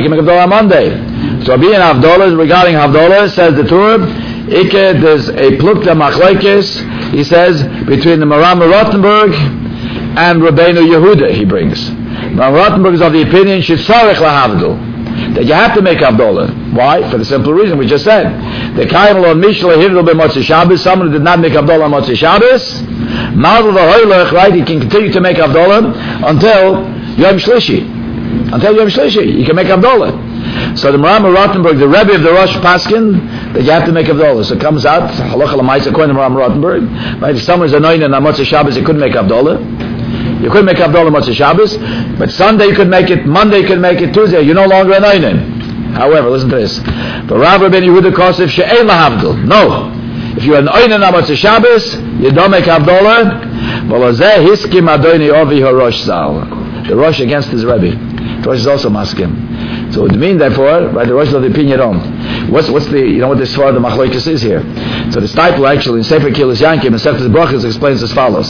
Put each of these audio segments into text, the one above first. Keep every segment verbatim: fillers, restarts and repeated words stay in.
can make Havdalah on Monday. So being Havdalah, regarding Havdalah, says the Torah, Ike, there's a plukta machlekes, he says, between the Maram Rottenberg and Rabbeinu Yehuda, he brings. Maram Rottenberg is of the opinion, Shitzarech lahavdul, that you have to make Havdalah. Why? For the simple reason we just said. The Kaimel on Mishle Hivdal be Motzei Shabbos, someone who did not make Havdalah on Motzei Shabbos, Mazel v'hoylech, right, he can continue to make Havdalah until Yom Shlishi. Until Yom Shlishi, you can make Havdalah. So the Maram Rottenberg, the Rebbe of the Rosh Paskin, that you have to make Havdalah. So it comes out, halacha l'maisa, according to Maram Rottenberg, right, if someone is anointed on Motzei Shabbos, he couldn't make Havdalah. You couldn't make Havdalah on Motzei Shabbos, but Sunday you could make it, Monday you could make it, Tuesday, you're no longer anointed. However, listen to this. But Rav Rabbeinu Yehuda Kosef she'ein lahavdul. No. If you're anointed on Motzei Shabbos, you don't make Havdalah. V'lozeh hiskim adoni ovi harosh zal. The Rosh against his Rebbe. The Rosh is also maskim. So it would mean, therefore, right, the Rosh of the opinion on. What's, what's the, you know what this far the machlokes is here? So the Steipler actually in Sefer Kilas Yankim and Seftes Brachos explains as follows.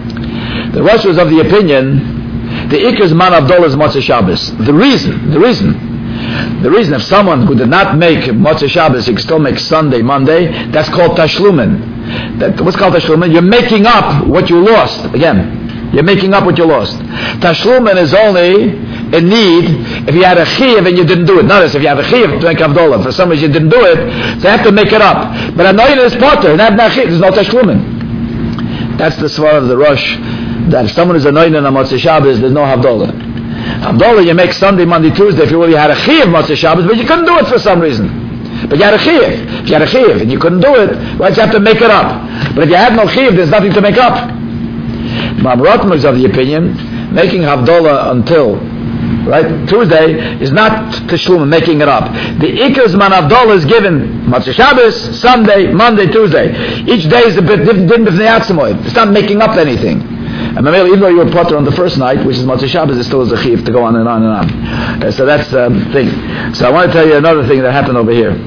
The Rosh was of the opinion, the Iker's man Havdalah is Motzei Shabbos. The reason, the reason, the reason if someone who did not make Motzei Shabbos, he can still make Sunday, Monday, that's called Tashlumin. That, what's called Tashlumin? You're making up what you lost. Again, you're making up what you lost. Tashlumin is only a need if you had a chiyuv and you didn't do it. Notice, if you have a chiyuv to make Havdalah, for some reason you didn't do it, so you have to make it up. But anointing is potter, and have no chiyuv, there's no Tashlumin. That's the svar of the Rosh, that if someone is anointed on Motzei Shabbos, there's no Havdalah. Havdalah you make Sunday, Monday, Tuesday if you really had a chiyuv Motzei Shabbos, but you couldn't do it for some reason. But you had a chiyuv. If you had a chiyuv and you couldn't do it, right, you have to make it up. But if you had no chiyuv, there's nothing to make up. Maram Rottenberg is of the opinion, making Havdalah until, right, Tuesday is not Tashlum, making it up. The Iker's man Havdalah is given Motzei Shabbos, Sunday, Monday, Tuesday. Each day is a bit different from the Atzamoy. It's not making up anything. And even though you were potter on the first night, which is Motzei Shabbos, it still is a chiyuv to go on and on and on. Uh, so that's the um, thing. So I want to tell you another thing that happened over here.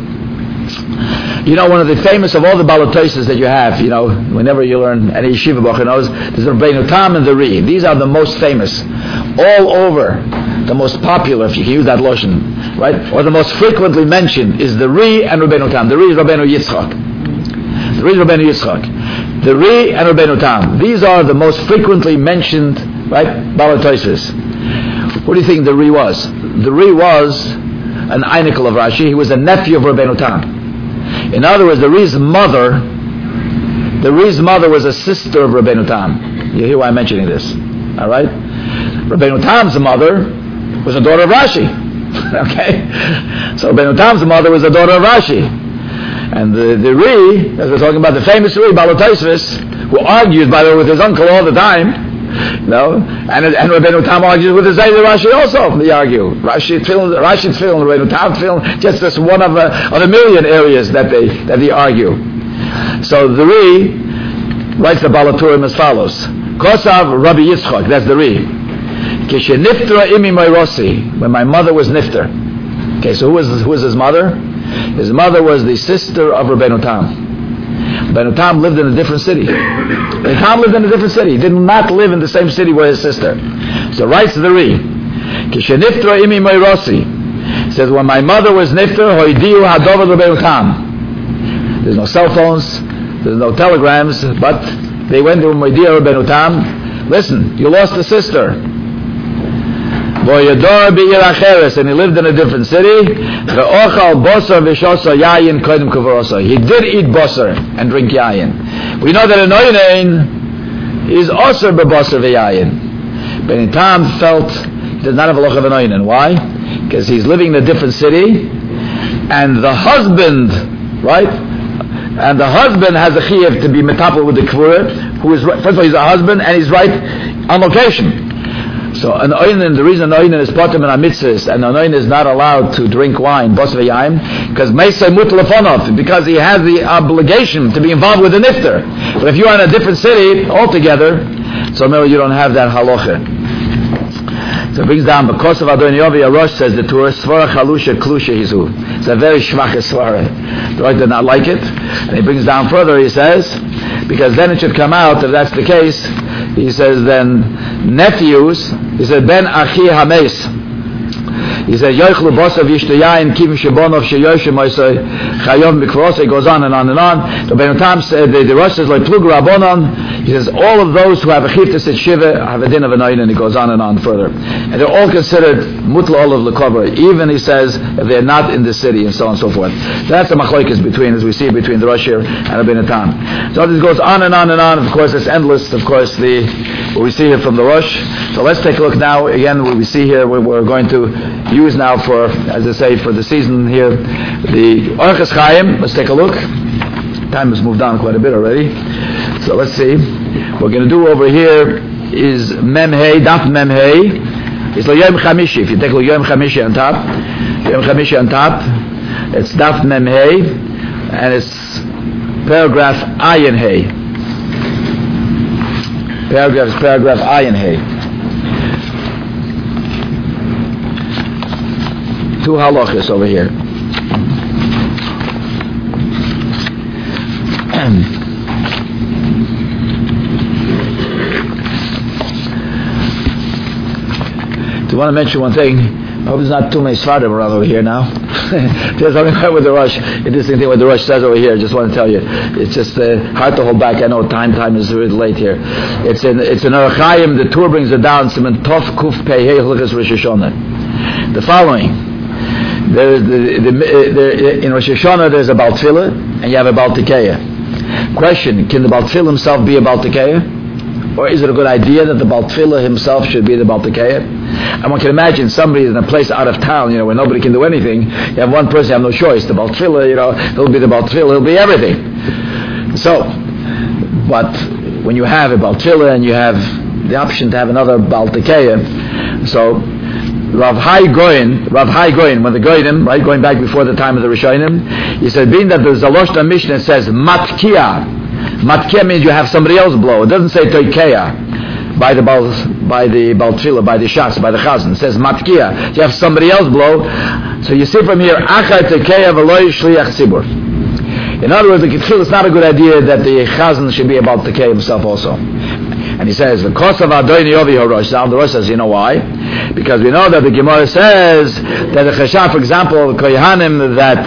You know, one of the famous of all the balatoises that you have, you know, whenever you learn any yeshiva bocha knows, there's the Rabbeinu Tam and the Ri. These are the most famous. All over, the most popular, if you can use that lotion, right? Or the most frequently mentioned is the Ri and Rabbeinu Tam. The Ri is Rabbeinu Yitzchak. The Ri is Rabbeinu Yitzchak. The Ri and Rabbeinu Tam. These are the most frequently mentioned, right, balatoises. What do you think the Ri was? The Ri was an Einikel of Rashi. He was a nephew of Rabbeinu Tam. In other words, the Ri's mother, the Ri's mother was a sister of Rabbeinu Tam. You hear why I'm mentioning this? All right? Rabbeinu Tam's mother was a daughter of Rashi. Okay? So Rabbeinu Tam's mother was a daughter of Rashi. And the, the Ri, as we're talking about, the famous Ri, Baal Tosfos, who argues, by the way, with his uncle all the time, you know, and, and Rabbeinu Tam argues with his Zayda Rashi also, they argue. Rashi Tefillin, Rashi Tefillin, Rabbeinu Tam Tefillin, just this one of a, of a million areas that they, that they argue. So the Ri writes the Balaturim as follows. Kosav Rabbi Yitzchak, that's the Ri. Kisheniftra imi Meirosi, when my mother was Nifter. Okay, so who was, who was his mother? His mother was the sister of Rabbeinu Tam. Rabbeinu Tam lived in a different city. Rabbeinu Tam lived in a different city. He did not live in the same city with his sister. So writes the Ri. Kisheniftra imi Meirosi. Says, when my mother was Nifter, hoidiu hadovad Rabbeinu Tam. There's no cell phones, there's no telegrams, but they went to Moidia Rabbeinu Tam. Listen, you lost a sister. And he lived in a different city. He did eat basar and drink yayin. We know that anoinin is osir b'basar v'yayin. Rabbeinu Tam felt he did not have a loch of anoinin. Why? Because he's living in a different city, and the husband, right? And the husband has a chiyuv to be metapel with the kvura, who is, first of all, he's a husband, and he's right on location. So an oinen, the reason an oinen is potem and amitzis, and an oinen is not allowed to drink wine, bos v'yaim, because meisei mutlefonov, because he has the obligation to be involved with the nifter. But if you are in a different city altogether, so maybe you don't have that halacha. So it brings down, because of Adon Yovi Arosh says the Torah, svara chalusha klusha hizu. It's a very shvach svara. The Torah did not like it. And he brings down further, he says, because then it should come out, if that's the case, he says then, nephews, he said, ben achi hames. He says, Yoichlu Bosav Yishtayayin Kivim Shebonov Sheyoshim Oisoi Chayom Mikvros. It goes on and on and on. The Beinu Tam said, the, the Rosh says, like Plug Rabbonon. He says, all of those who have a Chiftis at Shiva have a din of an Oyin, and he goes on and on further. And they're all considered Mutla Olav Lekova, even, he says, if they're not in the city, and so on and so forth. That's the Machlokes between, as we see, between the Rosh here and the Beinu Tam. So this goes on and on and on. Of course, it's endless, of course, the what we see here from the Rosh. So let's take a look now, again, what we see here, we're going to use now for, as I say, for the season here, the Orchos Chaim. Let's take a look. Time has moved on quite a bit already. So let's see. What we're going to do over here is Mem Hey, Daf Mem Hey. It's like Yom Chamishi. If you take a look, Yom Chamishi on top, Yom Chamishi on top, it's Daf Mem Hey, and it's paragraph Ayin Hey. Paragraph is paragraph Ayin Hey. Two halachas over here. Do you want to mention one thing? I hope there's not too many svardim around over here now. There's something right with the Rosh. Interesting thing what the Rosh says over here. Just want to tell you, it's just uh, hard to hold back. I know time time is really late here. It's in it's in Orchos Chaim. The tour brings it down. Siman Tov Kuf Pei Hey Hilchos Rosh Hashanah. The following. There is the, the, the, in Rosh Hashanah there's a Baal Tefillah and you have a Baal Tekeya. Question: can the Baal Tefillah himself be a Baal Tekeya? Or is it a good idea that the Baal Tefillah himself should be the Baal Tekeya? And one can imagine somebody in a place out of town, you know, where nobody can do anything. You have one person, you have no choice. The Baal Tefillah, you know, he'll be the Baal Tefillah, he'll be everything. So, but when you have a Baal Tefillah and you have the option to have another Baal Tekeya, so Rav Hai Goyin, Rav Hai Goyin, when the Goyinim, right, going back before the time of the Rishonim, he said, being that there's a Loshna Mishnah that says Matkiya. Matkiya means you have somebody else blow. It doesn't say Toikeya by the Baal, by the Baal Tefillah, by the Shas, by the Chazan. It says Matkiya. You have somebody else blow. So you see from here, Achar Toikeya v'lo Shliach Tzibur. In other words, the Ketchil, it's not a good idea that the Chazan should be about Toikeya himself also. And he says, because of Adoini Ovi Horosh, the Rosh says, you know why? Because we know that the Gemara says that the Cheshav, for example, Kohanim, that,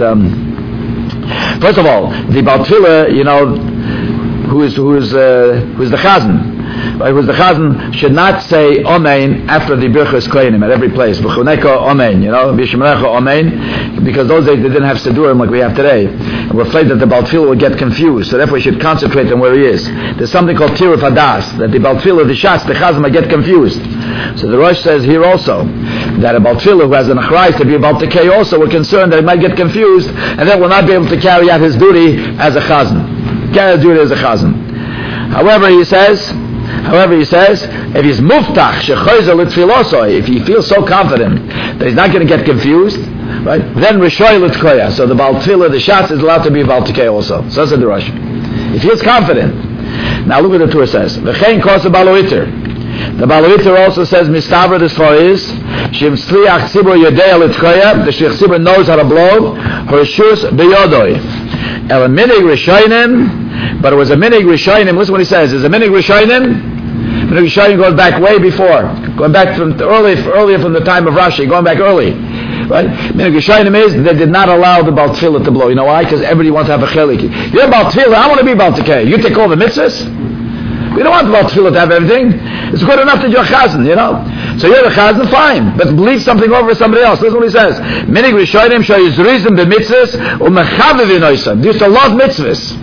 um, first of all, the Baal Tefillah, you know, who is, who is, uh, who is the Chazan, right, who is the Chazan, should not say Amen after the Birchas Kohanim at every place. B'chuneka Amen, you know, B'shemrecha Amen, because those days they didn't have Sidurim like we have today. And we're afraid that the Baal Tefillah will get confused, so therefore we should concentrate on where he is. There's something called Tiruf Hadas, that the Baal Tefillah, the Shas, the Chazan might get confused. So the Rosh says here also, that a Baal Tefillah who has an Achrayis to be about to K also, we're concerned that he might get confused, and then will not be able to carry out his duty as a Chazan. Carry out his duty as a Chazan. However, he says, However, he says, if he's muftach shechoizer l'tfilosoi, if he feels so confident that he's not going to get confused, right? Then rishoy l'tkoya. So the Baal Tefillah, the Shas, is allowed to be Baal Tekei also. So that's the Rosh. If he feels confident. Now look what the Torah says. V'chein kosa baloiter. The baloiter also says mistavra as far is shim tzliach tzibur yodei l'tkoya. The shliach tzibur knows how to blow. Hershus beyodoi. El minig rishonim. But it was a minig rishonim. Listen what he says. Is a minig rishonim. Minig rishonim goes back way before, going back from early, earlier from the time of Rashi, going back early, right? Minig rishonim is they did not allow the Baal Tefillah to blow. You know why? Because everybody wants to have a chelik. You're Baal Tefillah. I want to be Baal Tekei. You take all the mitzvahs. We don't want the Baal Tefillah to have everything. It's good enough that you're a chazan, you know. So you're the chazan, fine, but believe something over somebody else. Listen what he says. Minig rishonim shoyizrizim b'mitzvahs u'mechaviv inoisam. They used to love mitzvahs.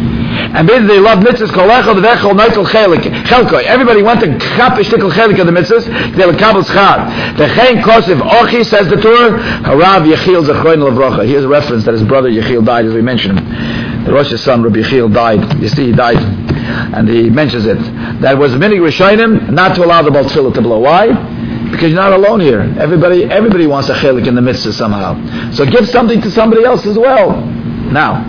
And basically they love mitzvahs kolechol v'echol noitel chelkoi. Everybody went to chap a shtickle chelik of the mitzvahs. They will kabel schar. V'chein kosiv ochi, says the Torah, harav Yechiel zechroin l'vrocha. Here's a reference that his brother Yechiel died, as we mentioned him. The Rosh's son, Rabbi Yechiel, died. You see, he died. And he mentions it. That was minig rishonim not to allow the Baal Tefillah to blow. Why? Because you're not alone here. Everybody everybody wants a chelik in the mitzvah somehow. So give something to somebody else as well. Now,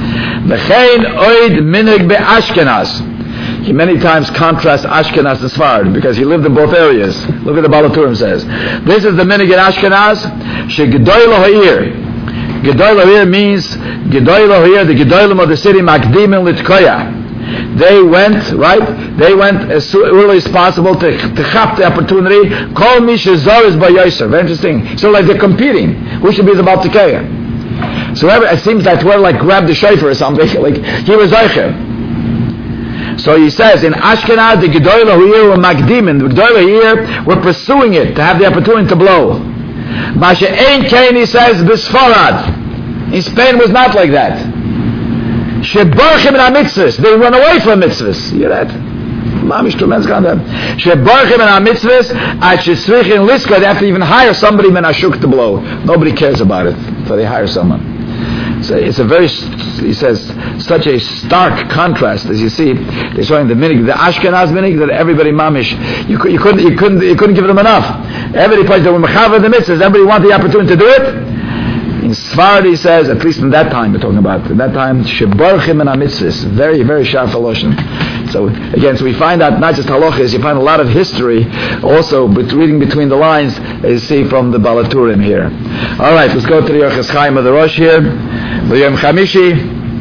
V'chein oid minig be'Ashkenaz. He many times contrasts Ashkenaz and Sfard because he lived in both areas. Look at the Baal Turim says. This is the minig in Ashkenaz. She Gedoy Lohir. Gedoy Lohir means Gedoy Lohir, the Gedoylim of the city, Makdimin Litkoya. They went, right? They went as early as possible to to chap the opportunity. Kol mi shezor is by Yosef. Very interesting. So like they're competing. Who should be the Baal Tekeya? So it seems that whoever like grabbed the shofar or something, like he was Zeicher. So he says in Ashkenaz, the Gedolah here were Magdimin. The Gedolah here were pursuing it to have the opportunity to blow. Masha Ein Kain, he says, Bisfarad. In Spain was not like that. Shebarchim in mitzvahs. They run away from mitzvahs. You hear that? Mamish tremendous concept. Shebarchim in mitzvahs. At Shesrich in Liska, they have to even hire somebody men ashuk to blow. Nobody cares about it, so they hire someone. So it's a very, he says, such a stark contrast as you see. They're showing the minig, the Ashkenaz minig that everybody mamish. You, could, you couldn't, you couldn't, you couldn't give them enough. Everybody plays the mechaver the mitzvahs. Everybody want the opportunity to do it. In Sfarad he says, at least in that time we're talking about, in that time, shebarchim and mitzvahs, very, very sharp haloshin. So again, so we find out not just halachas, you find a lot of history also, but reading between the lines, as you see from the Balaturim here. All right, let's go to the Yorchas Chaim of the Rosh here, the Yom Chamishi.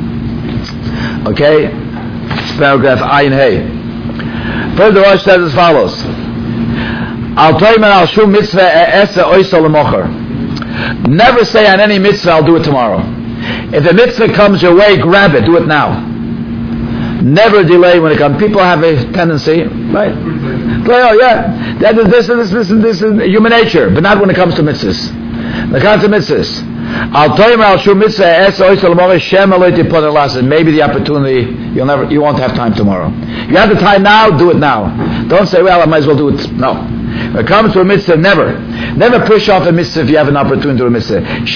Okay, it's paragraph Ayin Hey. First, the Rosh says as follows: Al toimen al shum mitzvah e'esa oisol lemocher. Never say on any mitzvah, I'll do it tomorrow. If a mitzvah comes your way, grab it, do it now. Never delay when it comes. People have a tendency, right? Oh yeah, that is this, this, this, this is human nature, but not when it comes to mitzvahs. When it comes to mitzvahs, I'll tell you, I'll show mitzvah. Maybe the opportunity you'll never, you won't have time tomorrow. You have the time now, do it now. Don't say, well, I might as well do it. No. When it comes to a mitzvah, never, never push off a mitzvah if you have an opportunity to do a mitzvah.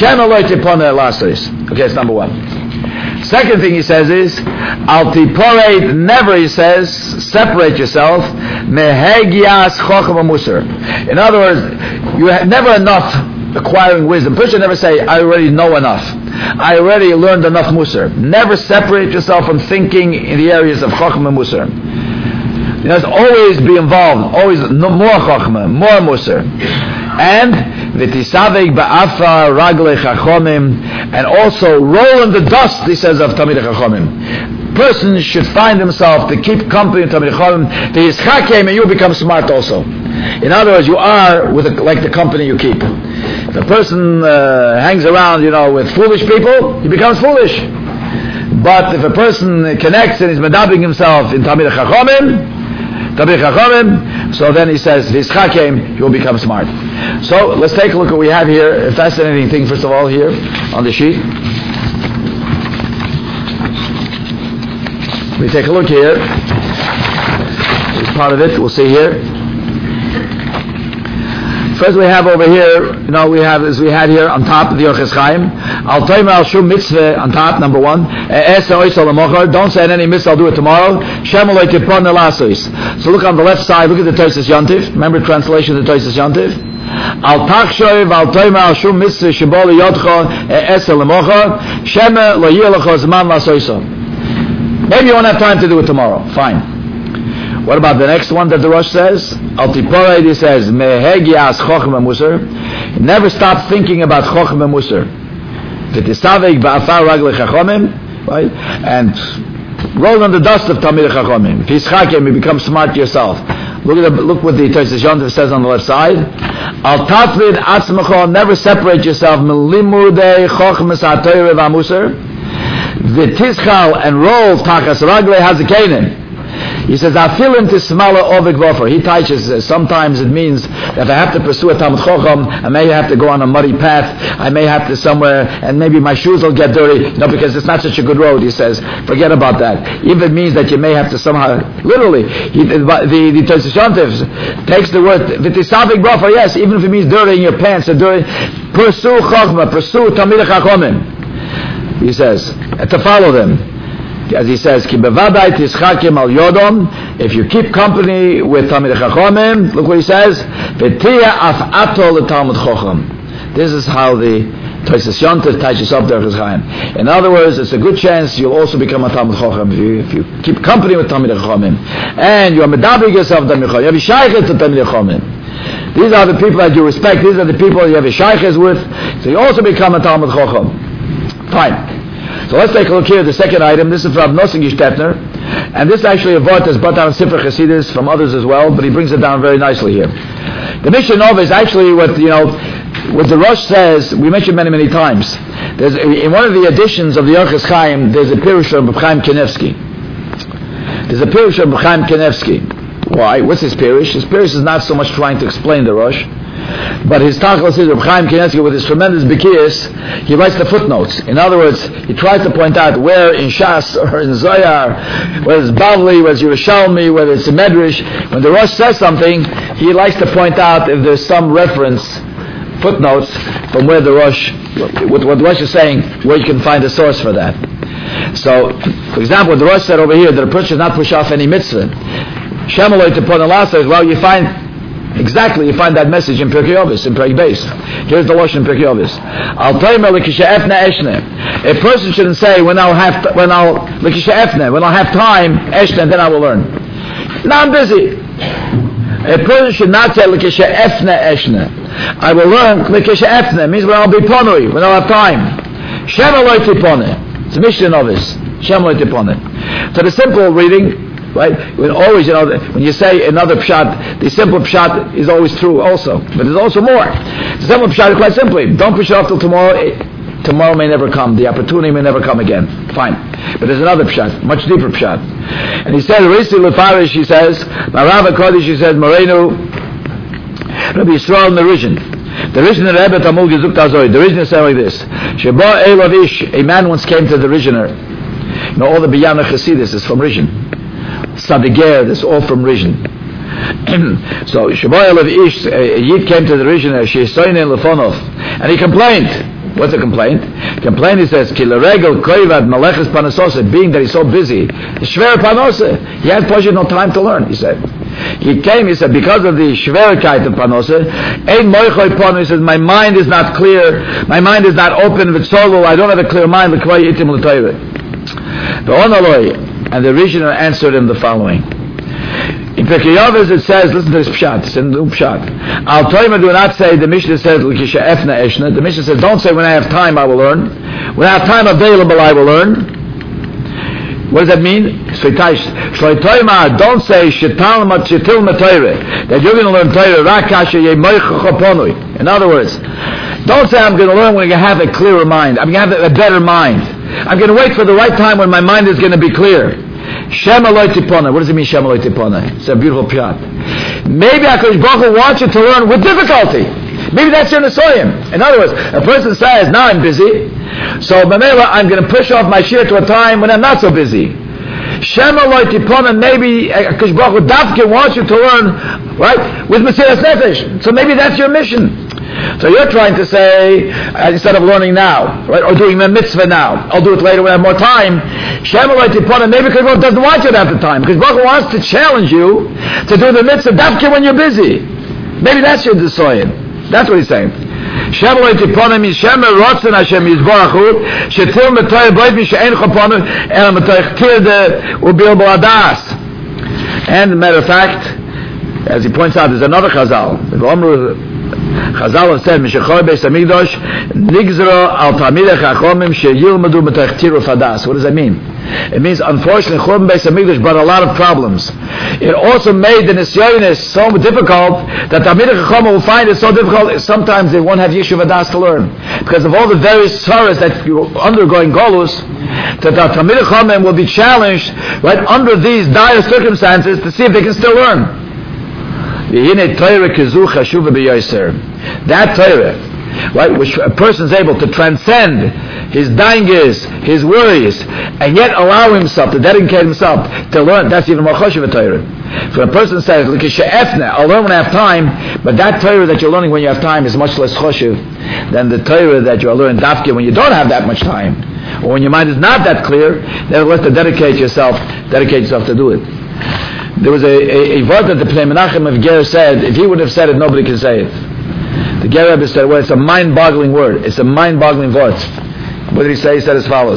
Okay, that's number one. Second thing he says is, al tiporei, never, he says, separate yourself, mehegias chochem musar. In other words, you have never enough acquiring wisdom. Person never say, I already know enough. I already learned enough musar. Never separate yourself from thinking in the areas of chochem and musar. You must always be involved, always more chochem, more musar. And v'tisaveg ba'afar ragle chachomim, and also roll in the dust, he says, of Talmidei Chachomim. Person should find himself to keep company with Talmidei Chachomim. The Yischakim, and you become smart also. In other words, you are with a, like the company you keep. If a person uh, hangs around, you know, with foolish people, he becomes foolish. But if a person connects and is medabbing himself in Talmidei Chachomim, Talmidei Chachomim, so then he says, V'ischakim, you will become smart. So let's take a look at what we have here. A fascinating thing, first of all, here on the sheet. We take a look here. This part of it, we'll see here. First we have over here, you know, we have, as we had here on top of the Yorchas Chaim, Al Toimer Al Shum Mitzvah on top, number one. Don't say in any mitzvah, I'll do it tomorrow. So look on the left side, look at the Tosas Yontif. Remember the translation of the Tosas Yontif? Al Tachshoiv Al Toimer Al Shum Mitzvah Shebol Yodcho Esel Lemocha Shema Lo Yilach Zman Lasoiso. Maybe you won't have time to do it tomorrow. Fine. What about the next one that the Rosh says? Al Tiporei, he says, Mehegias Chochem Musar. Never stop thinking about Chochem Musar. V'tisaveg ba'afar ragle Chachomim, right? And roll on the dust of Talmidei Chachomim. V'ischakim, you become smart yourself. Look at the, look what the Tosas Yontif says on the left side. Al Tatvid Atzmecho, never separate yourself. Melimudei Chochem Sa'atoyre V'amusar. V'tischal, and roll Tachas Ragle Hazikenim. He says, I feel him to smala ovik vofer. He teaches, uh, sometimes it means that if I have to pursue a Talmud Chacham, I may have to go on a muddy path, I may have to somewhere, and maybe my shoes will get dirty, you know, because it's not such a good road, he says. Forget about that. Even it means that you may have to somehow, literally, he, the, the, the Tosas Yontif takes the word, v'tisavik vofer, yes, even if it means dirty in your pants, or dirty, pursue Chachma, pursue Talmidei Chachomim. He says, to follow them. As he says, Ki bevadai tischakim al yodom. If you keep company with Talmidei Chachomim, look what he says, V'tiya af ato l'Talmud Chacham. This is how the Tosas Yontif teaches up there. In other words, it's a good chance you'll also become a Talmud Chacham if you, if you keep company with Talmidei Chachomim, and you are medabrig yourself Talmidei Chachomim. You have a shaykhet to Talmidei Chachomim. These are the people that you respect. These are the people you have a shaykhet with. So you also become a Talmud Chacham. Fine. So let's take a look here at the second item. This is from Nosson Gestetner, and this is actually a vort that's brought down Sifra Chasidus from others as well, but he brings it down very nicely here. The Mishnah Nova is actually what, you know, what the Rosh says, we mentioned many, many times. There's, in one of the editions of the Orchos Chaim, there's a Pirush of Chaim Kanevsky. There's a Pirush of Chaim Kanevsky. Why? What's his Pirush? His Pirush is not so much trying to explain the Rosh, but his Tachlis is Reb Chaim Kanevsky, with his tremendous Bekiyas, he writes the footnotes. In other words, he tries to point out where in Shas or in Zohar, whether it's Bavli, whether it's Yerushalmi, whether it's a Medrash, when the Rosh says something, he likes to point out if there's some reference, footnotes, from where the Rosh, what, what the Rosh is saying, where you can find a source for that. So, for example, the Rosh said over here that a person should not push off any mitzvah. Shemaloi to Ponala says, well, you find exactly, you find that message in Pirkei Avos, in Pirkei Beis. Here's the Lashon in Pirkei Avos. Al Taimer l'kisha efne eshne. A person shouldn't say, when I'll have, t- when I'll, l'kisha efne, when I'll have time, eshne, then I will learn. Now I'm busy. A person should not say, l'kisha efne eshne. I will learn, l'kisha efne, means when I'll be ponui, when I'll have time. Shem aloi tipone. It's a Mishnah Novice. Shem aloi tipone. So the simple reading, right? When always, you know, when you say another pshat, the simple pshat is always true also. But there's also more. The simple pshat is quite simply, don't push it off till tomorrow. Tomorrow may never come. The opportunity may never come again. Fine. But there's another pshat, much deeper pshat. And he says, Risi Lefarish, he says, Marav HaKodesh, he says, Moreno, Rabbi Yisrael Merizhin. The Rishon Rebbe Tamul Gezuk Tazoi. The Rishon said like this, Sheba Elav Ish, a man once came to the Rishner. You know, all the Biyana Chasidus is from Rishon. Sadiger, that's all from Rishon. So Sheba Elav Ish, a Yid came to the Rishner, Shesoinen Lefonov, and he complained. What's the complaint? Complaint, he says, Ki l'regel koivad maleches panasosa, being that he's so busy, shver panosa, he has pleasure, no time to learn, he said. He came, he said, because of the shverkeit of panosa, ein moichoi pano, he says, my mind is not clear, my mind is not open, v'tzolo, I don't have a clear mind, l'kvay itim l'toyre. And the Rishon answered him the following. In Pirkei Avos it says, listen to this pshat, it's in the pshat. Al Toima do not say, the Mishnah says, l'kisha efna eshna. The Mishnah says, don't say, when I have time I will learn. When I have time available I will learn. What does that mean? Shloi Toima, don't say, shetal matchitil matoire, that you're going to learn Torah, rakasha ye moichacho ponui. In other words, don't say I'm going to learn when I have a clearer mind. I'm going to have a better mind. I'm going to wait for the right time when my mind is going to be clear. Shem aloi tipona. What does it mean, Shem aloi tipona? It's a beautiful pshat. Maybe HaKadosh Baruch Hu wants you to learn with difficulty. Maybe that's your nesoyim. In other words, a person says, now I'm busy, so Mamela, I'm going to push off my shir to a time when I'm not so busy. Shem aloi tipona, maybe HaKadosh Baruch Hu Dafke wants you to learn, right, with Mesiras Nefesh. So maybe that's your mission. So you're trying to say, uh, instead of learning now, right, or doing the mitzvah now, I'll do it later when I have more time. Shemaloi tipona, maybe because God doesn't want you to have the time, because God wants to challenge you to do the mitzvah dafke when you're busy. Maybe that's your desoyin. That's what he's saying. Shemaloi tipona means shemer rotzen Hashem yizborachu shetil metoy boivi she'en choponu el metoy chtir de ubil bo'adas. And, as a matter of fact, as he points out, there's another chazal. The Chazal said, "Mishachor beis hamikdash nigzro al talmidei chachomim sheyilmadu b'tachtiru fadas." What does that mean? It means, unfortunately, Churban beis hamikdash brought a lot of problems. It also made the nisyonis so difficult that talmidei chachomim will find it so difficult. Sometimes they won't have yishuv hadas to learn because of all the various sorrows that you're undergoing golus. That the talmidei chachomim will be challenged right under these dire circumstances to see if they can still learn. That Torah, right, which a person is able to transcend his danges, his worries, and yet allow himself to dedicate himself to learn, that's even more choshev Torah. If a person says, I'll learn when I have time, but that Torah that you're learning when you have time is much less choshev than the Torah that you're learning dafke when you don't have that much time, or when your mind is not that clear, then let's to dedicate yourself, dedicate yourself to do it. There was a, a, a word that the Pnei Menachem of Ger said, if he would have said it, nobody can say it. The Ger Rebbe said, well, it's a mind-boggling word. It's a mind-boggling word. What did he say? He said as follows.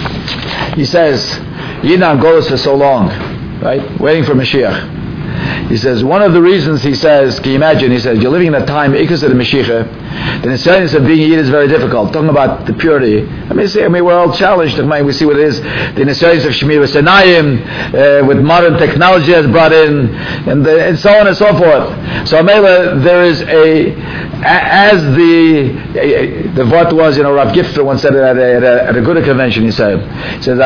He says, Yidna Golos for so long, right? Waiting for Mashiach. He says, one of the reasons, he says, can you imagine, he says, you're living in a time, Ikus of the Mashiach, the Nisayanis of being a Yid is very difficult. Talking about the purity. I mean, see, I mean, we're all challenged. I mean, we see what it is. The Nisayanis of Shemir Senayim, uh, with modern technology has brought in, and, the, and so on and so forth. So, Amela, there is a, as the, the what was, you know, Rav Gifter once said it at a, at a, at a Gouda convention, he said, he says,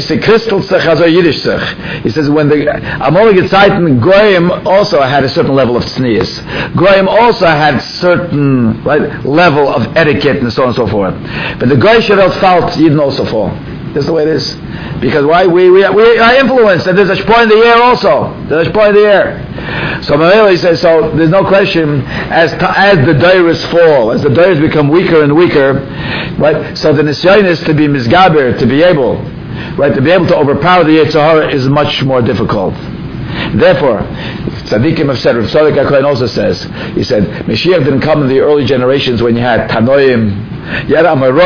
he says, when the Amolig Gezeiten, Goyim also had a certain level of tznius. Goyim also had certain right, level of etiquette and so on and so forth. But the Goy Shavelt felt Yidden also fall. That's the way it is. Because why? We, we, we are influenced, and there's a shpor in the air also. There's a shpor in the air. So Mamela says, so there's no question, as to, as the dairas fall, as the dairas become weaker and weaker, right? So the nisyon is to be misgaber, to be able, right, to be able to overpower the Yetzer Hara is much more difficult. Therefore, Tzadikim have said, Rav Tzadok HaKohen also says, he said, Mashiach didn't come in the early generations when you had Tanoim, you had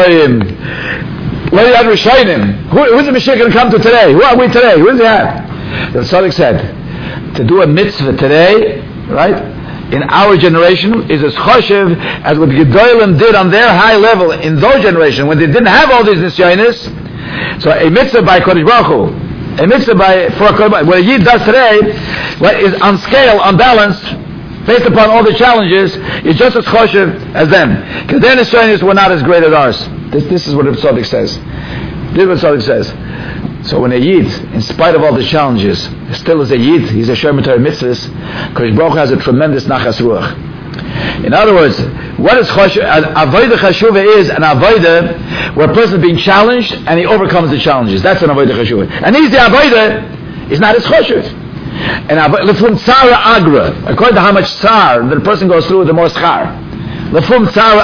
Amoraim, when you had Rishayim. Who, who's the Mashiach going to come to today? Who are we today? Who does he have? Rav Tzadok said, to do a mitzvah today, right, in our generation is as choshev as what Gedolim did on their high level in those generations when they didn't have all these nisyonis. So a mitzvah by Kodesh Baruch Hu, a mitzvah by for a what a Yid does today, what is on scale, on balance, based upon all the challenges, is just as choshev as them. Because their nisyonis were not as great as ours. This, this is what Rav Tzadok says. This is what Tzadok says. So when a Yid, in spite of all the challenges, still is a Yid, he's a Shomer Torah mitzvahs, Kodesh Baruch Hu has a tremendous nachas ruach. In other words, what is choshev? Avodah chashuva is an avodah where a person is being challenged and he overcomes the challenges. That's an avodah chashuva. And he's the avodah is not as choshev. And lefum tzara agra, according to how much tzar the person goes through, the more schar. Lefum tzara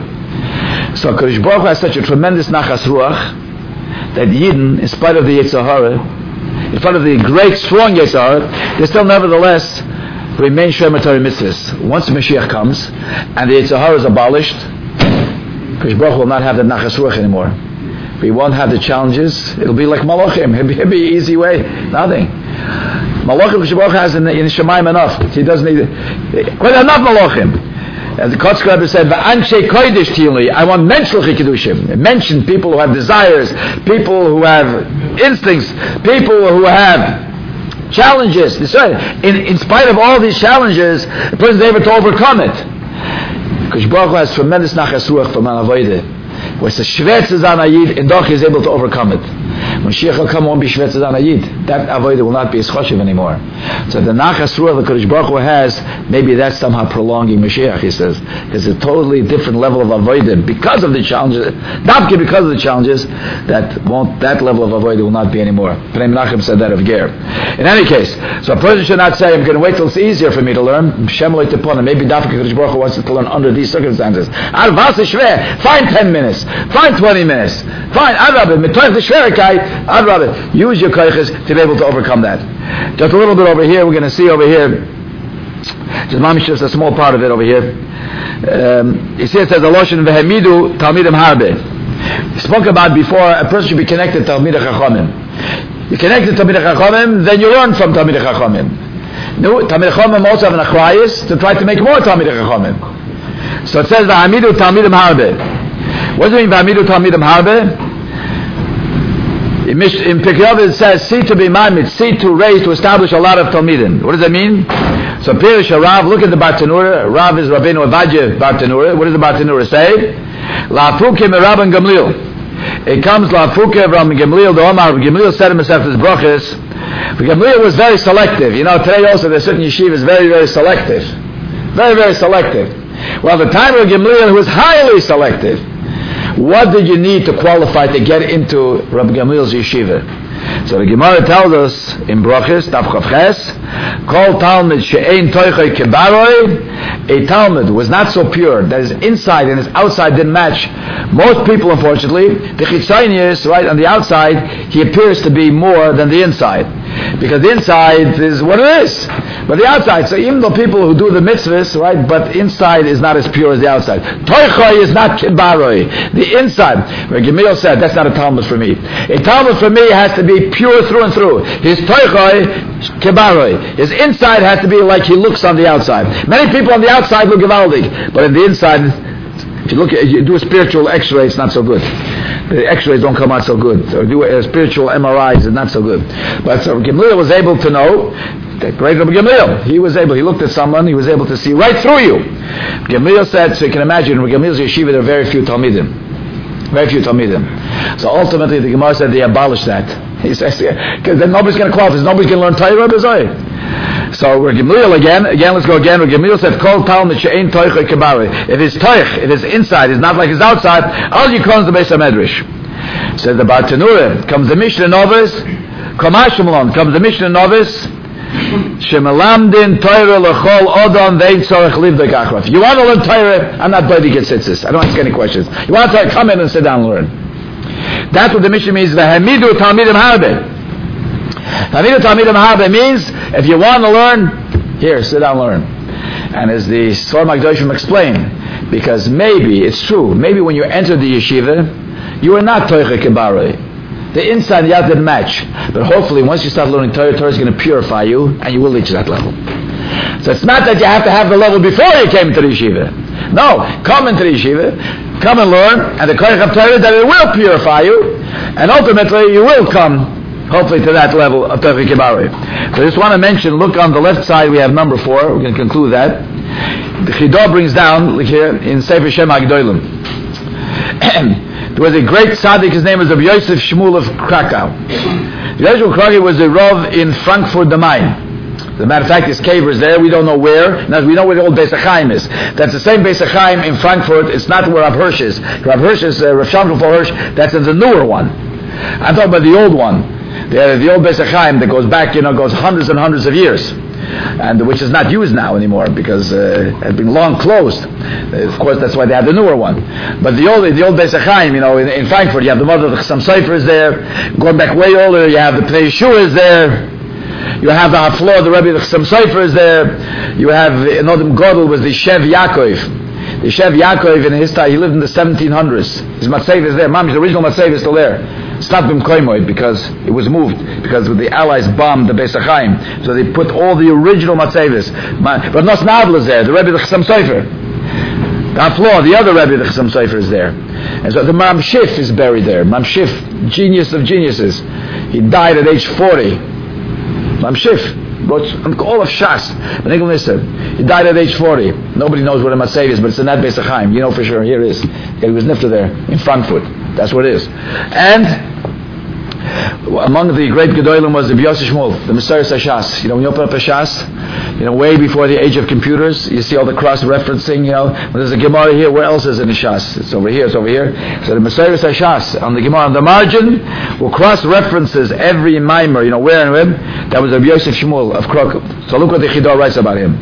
agra. So Kodesh Baruch Hu has such a tremendous nachas ruach that Yidden, in spite of the Yetzer Hara, in spite of the great, strong Yetzer Hara, they still nevertheless remain Shomer Torah mitzvahs. Once the Mashiach comes and the Yetzer Hara is abolished, Kodesh Baruch Hu will not have the nachas ruach anymore. We won't have the challenges. It'll be like Malachim. It'll be, it'll be an easy way. Nothing. Malachim Kodesh Baruch Hu has in, in Shemaim enough. He doesn't need quite enough Malachim. As the Kotzker Rebbe said, "Va'anshe kodesh tili." I want menschliche kedushim. Mention people who have desires, people who have instincts, people who have challenges. In, in spite of all these challenges, the person is able to overcome it. Because Baruch Hu has tremendous nachas ruach from an avodah. Where it's a shvetz an ayid, and doch is able to overcome it. When Mashiach will come, won't be shvetz an ayid. That avodah will not be as choshev anymore. So the nachas ruach the Kodesh Baruch Hu has, maybe that's somehow prolonging Mashiach. He says there's a totally different level of avodah because of the challenges. Not because of the challenges, that won't that level of avodah will not be anymore. Pnei Menachem said that of Ger. In any case, so a person should not say, "I'm going to wait till it's easier for me to learn." Shem lo yitepon. Maybe Dafka Kodesh Baruch Hu wants to learn under these circumstances. Al vas shver. Find ten minutes. Find twenty minutes. Fine, Adrabah, mitoich the shverikait, Adrabah, use your koiches to be able to overcome that. Just a little bit over here, we're going to see over here, just mamish, just a small part of it over here. Um, you see it says, Aloshin vehemidu talmidim harbe. Spoke about before, a person should be connected to Talmidei Chachamim. You're connected to Talmidei Chachamim, then you learn from Talmidei Chachamim. No, Talmidei Chachamim also have an achrayus to try to make more Talmidei Chachamim. So it says, vehemidu talmidim harbe. What does it mean by Amidu Talmidim Harbe? In Pirkei it says, see to be mamid, see to raise, to establish a lot of Talmidim. What does that mean? So Pirish Rav, look at the Bartanura. Rav is Rabbeinu Avadje Bartanura. What does the Bartanura say? La'afuke Rabban Gamliel. It comes La'afuke Rabban Gamliel, the Omar Gamliel said himself his brachas. Gamliel was very selective. You know, today also there's certain yeshivas very, very selective. Very, very selective. Well, the time of Gamliel, who was highly selective. What did you need to qualify to get into Rabbi Gamliel's yeshiva? So the Gemara tells us in Brachos, Daf Chav Ches, Kol Talmud she'ein toichei kebaroi, a Talmud was not so pure that his inside and his outside didn't match. Most people, unfortunately, the chitzonius, right on the outside, he appears to be more than the inside. Because the inside is what it is. But the outside, so even though people who do the mitzvahs, right, but inside is not as pure as the outside. Toichoi is not kibaroi. The inside, where Gamliel said, that's not a Talmud for me. A Talmud for me has to be pure through and through. His toichoi, kibaroi. His inside has to be like he looks on the outside. Many people on the outside look gewaldig, but on the inside, if you look, at, you do a spiritual X-ray, it's not so good. The X-rays don't come out so good. Or do a spiritual M R Is, it's not so good. But so Gamliel was able to know. The great Rabbi Gamliel, he was able. He looked at someone. He was able to see right through you. Gamliel said, so you can imagine, in Gamliel's yeshiva, there are very few talmidim, very few talmidim. So ultimately, the Gemara said they abolished that. He says, because then nobody's going to qualify. Nobody's going to learn Torah, B'zoi. So we're Gamliel again. Again, let's go again. Where Gamliel said, "Kol talmid she'ein toich kibari." If his toich, if his inside is not like his outside, all you call the Beis HaMedrash. Says the Bartanura. Comes the Mishnah Novice. Kamashimlon. Comes the Mishnah Novice. Shemalamdin Torah lechol odom vein tzorech livdek achrav. You want to learn Torah? I'm not body get sitzes. I don't ask any questions. You want to come in and sit down and learn. That's what the Mishnah means. V'hamidu talmidim harbe. Hamidu talmidim harbe means if you want to learn, here, sit down and learn. And as the Svar Magdoshim explained, because maybe it's true. Maybe when you enter the yeshiva, you are not toicha kibaroi. The inside and the outside match. But hopefully once you start learning Torah, Torah is going to purify you and you will reach that level. So it's not that you have to have the level before you came into the yeshiva. No, come into the yeshiva, come and learn, and the Koyach of Torah, that it will purify you, and ultimately you will come, hopefully, to that level of Torah Kibari. So I just want to mention, look on the left side, we have number four, we're going to conclude that. The Chidah brings down, look here, in Sefer Shem HaGedolim. There was a great tzaddik, his name was Rabbi Yosef Shmuel of Krakow. Yosef of Krakow was a Rav in Frankfurt am Main. As a matter of fact, his cave is there, we don't know where. Now, we know where the old Beis HaChaim is. That's the same Beis HaChaim in Frankfurt, it's not where Rav Hirsch is. Rav Hirsch is, uh, Rav Shamshon Hirsch, that's in the newer one. I'm talking about the old one. The, the old Beis HaChaim that goes back, you know, goes hundreds and hundreds of years. And which is not used now anymore because uh, it has been long closed. Uh, of course, that's why they have the newer one. But the old, the old Beis HaChaim, you know, in, in Frankfurt, you have the mother of the Chassam Sofer is there. Going back way older, you have the Pnei Yeshua is there. You have the Haflor, the Rebbe of the Chassam Sofer is there. You have Nodim Godel was the Shev Yaakov. The Shev Yaakov in his time, he lived in the seventeen hundreds. His Matzev is there. Mami's original Matzev is still there. It's not Bim Koimoid because it was moved because the Allies bombed the Beis HaChaim, so they put all the original Matzevis. But Nos Navla is there, the Rebbe of the Chassam Sofer. The Haflor, the other Rebbe of the Chassam Sofer is there. And so the Mam Shif is buried there. Mam Shif, genius of geniuses. He died at age forty. Mam Shif wrote all of Shas. He died at age forty. Nobody knows what a Matzev is, but it's in that Beis HaChaim. You know for sure. Here it is. He was nifter there in Frankfurt. That's what it is. And among the great Gedolim was the Yosef Shmuel, the Messiah Shas. You know, when you open up a Shas, you know, way before the age of computers, you see all the cross-referencing, you know, when there's a Gemara here, where else is it in the Shas? It's over here, it's over here. So the Messiah Shas, on the Gemara, on the margin, will cross-references every mimer, you know, where and when. That was the Yosef Shmuel of Krakow. So look what the Chidah writes about him.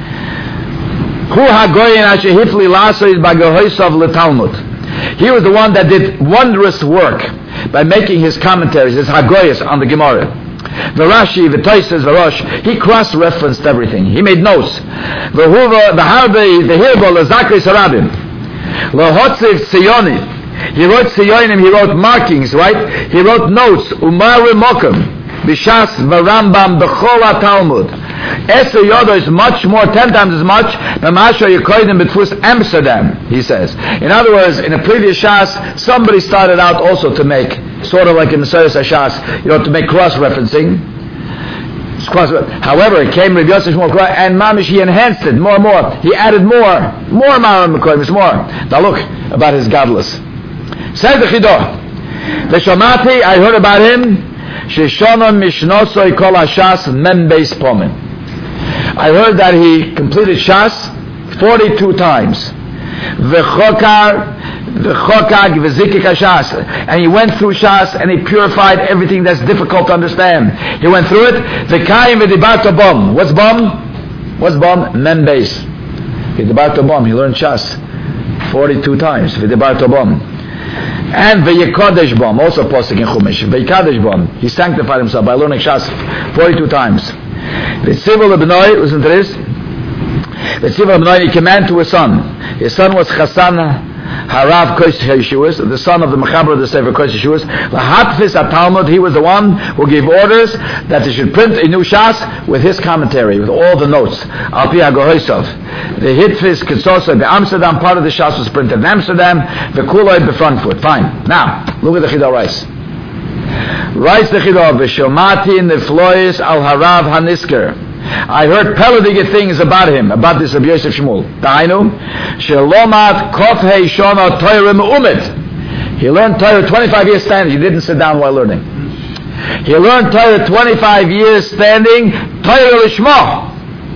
Hu ha-goyin asher hifli lasoid b'gehoisav l'talmud. He was the one that did wondrous work by making his commentaries, his hagoyas on the Gemara. The Rashi, the Tosfos, the Rosh, he cross-referenced everything. He made notes. The Huva, the Harbe, the Hirbol, the Zakri Sarabim. Lohotziv Tziyoni. He wrote Tziyonim, he wrote markings, right? He wrote notes. Umar Mokum. Bishas Varambam B'chol Talmud. Eser Yodo is much more, ten times as much, than Masha Yekoidim B'tfus Amsterdam, he says. In other words, in a previous Shas, somebody started out also to make, sort of like in the Messiah Shas, you know, to make cross-referencing. Cross- However, it came Rav Yosef Shmuel and Mamish, he enhanced it more and more. He added more, more Maram Mekoidim, more. Now look about his godless. Says the Chidah, the Shamati, I heard about him, Sheshona Mishnosoi Kol HaShas Mem Beis Pomen. I heard that he completed Shas forty-two times. V'chokar, v'chokag, v'zikik HaShas. And he went through Shas and he purified everything that's difficult to understand. He went through it. V'kayim v'dibato bom. What's bom? What's bom? Mem Beis. V'dibato bom. He learned Shas forty-two times. V'dibato bom. And V'yikadesh bom, also posting in Chumash. V'yikadesh bom, he sanctified himself by learning Shas forty-two times. V'tzivu lebnoi, listen to this. V'tzivu lebnoi, he commanded to his son. His son was Chassan Harav Kosh Yeshuas, the son of the Mechaber of the Sefer Kosh Yeshuas. Lahatfis at-Talmud, he was the one who gave orders that they should print a new Shas with his commentary, with all the notes. Al Pi HaGohoisov. The Hitfis Ketzosa, the Amsterdam part of the Shas was printed in Amsterdam, the Kuloi the Frankfurt. Fine. Now, look at the Chida Rice. Rice the Chida, V'shomati neflois al Harav HaNisker. I heard peladige things about him, about this Rabbi Yosef Shmuel. Ta'ainu, shelomat kofhei shona Torah me'umet. He learned Torah twenty-five years standing. He didn't sit down while learning. He learned Torah twenty-five years standing. Torah lishma.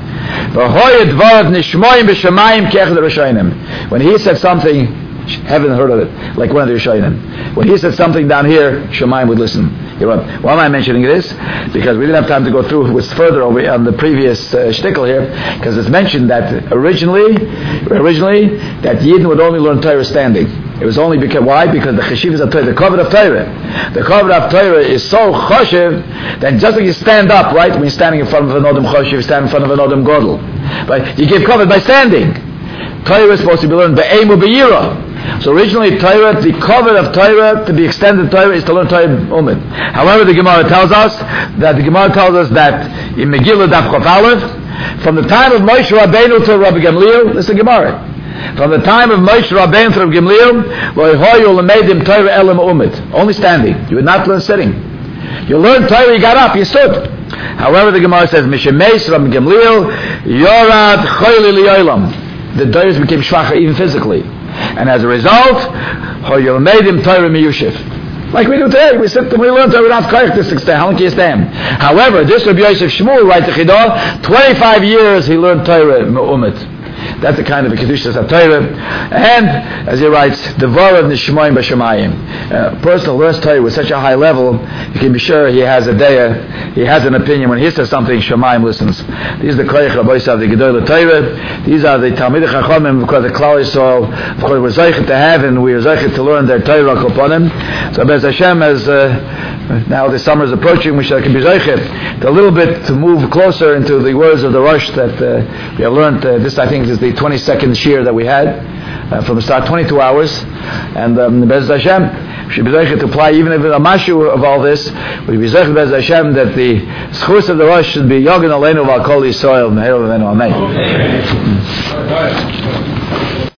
When he said something, heaven heard of it, like one of the Rishonim. When he said something down here, Shemayim would listen. Why am I mentioning this? Because we didn't have time to go through what's further over on the previous uh, shtickle here, because it's mentioned that originally, originally that Yidden would only learn Torah standing. It was only because, why? Because the cheshivas of Torah, the covet of Torah, the covet of Torah is so choshev that just like you stand up, right? When you're standing in front of an Odom choshev, you stand in front of an Odom godel. But you give covet by standing. Torah is supposed to be learned be'em u'be'yira. So originally Torah, the cover of Torah, to be extended Torah, is to learn Torah Umid. However, the Gemara tells us that the Gemara tells us that in Megillah Daf Chof Aleph, from the time of Moshe Rabbeinu to Rabbi Gamliel, this is the Gemara. From the time of Moshe Rabbeinu to Rabbi Gamliel, lo yehoyu l'meidim Torah elam Umid. Only standing. You would not learn sitting. You learned Torah, you got up, you stood. However, the Gemara says, Mishemeis Rabbi Gamliel, Yorad Choyli Li'olam. The Torah became shvacha even physically. And as a result, Hoyelmeidim Torah miyushiv. Like we do today, we sit and we learn Torah without kayak to stand. How long can you stand? However, this Rabbi Yosef Shmuel writes the Chidah, twenty-five years he learned Torah me'umet. That's the kind of a Kedushas HaTorah. And, as he writes, Devar of Nishmoyim B'Shemayim. A person who learns Torah with such a high level, you can be sure he has a daya, he has an opinion. When he says something, Shemayim listens. These are the Koyach Rabbi Sav, the Gedol Torah. These are the Talmidei Chachamim, because the Klal Yisrael, of course, we're zeichet to have, and we are zeichet to learn their Torah upon him. So, Bez Hashem, as uh, now the summer is approaching, we shall be zeichet a little bit to move closer into the words of the Rosh that uh, we have learned. Uh, this, I think, is the twenty-second shir that we had uh, from the start, twenty-two hours, and um, Bez Hashem should be zeichet to apply even if it's a mashu of all this. We be zeichet Bez Hashem that the schus of the Rosh should be yogan aleinu v'al kol Yisrael me'er v'menu amen.